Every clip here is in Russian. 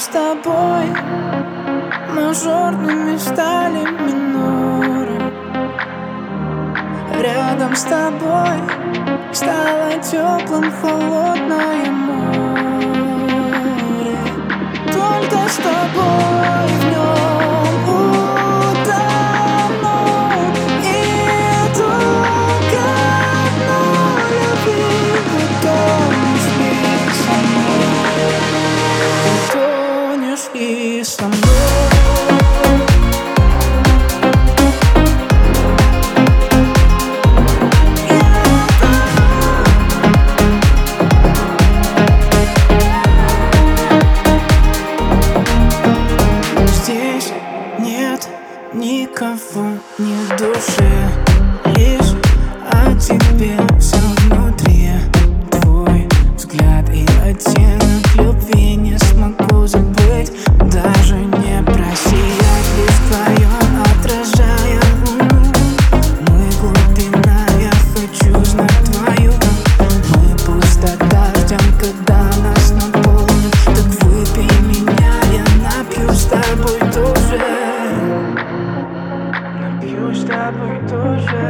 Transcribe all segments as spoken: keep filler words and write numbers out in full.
с тобой мажорными стали миноры. Рядом с тобой стало теплым холодное море. Только с тобой в нем утонул. И только одной любви утонешь ли со мной. Утонешь ли со мной? Никого ни в душе, лишь о тебе все внутри. Твой взгляд и оттенок любви не смогу забыть, даже не просиять, лишь вдвоем отражая луну. Мы глубина, я хочу знать твою. Мы пустота, ждем, когда нас наполнит. Так выпей меня, я напью с тобой тоже. Напью с тобой тоже.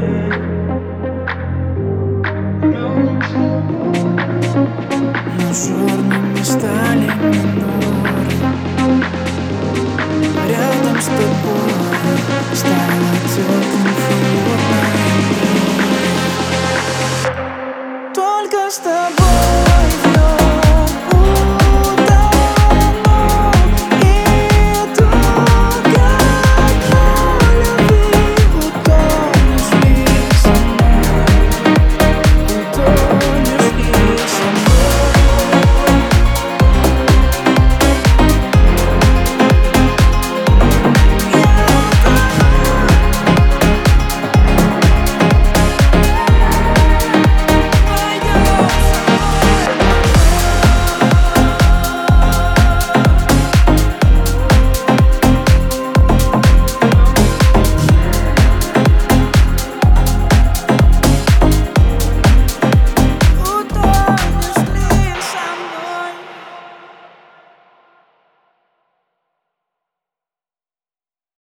Мажорными стали миноры. Рядом с тобой стало теплым холодное море. Только с тобой.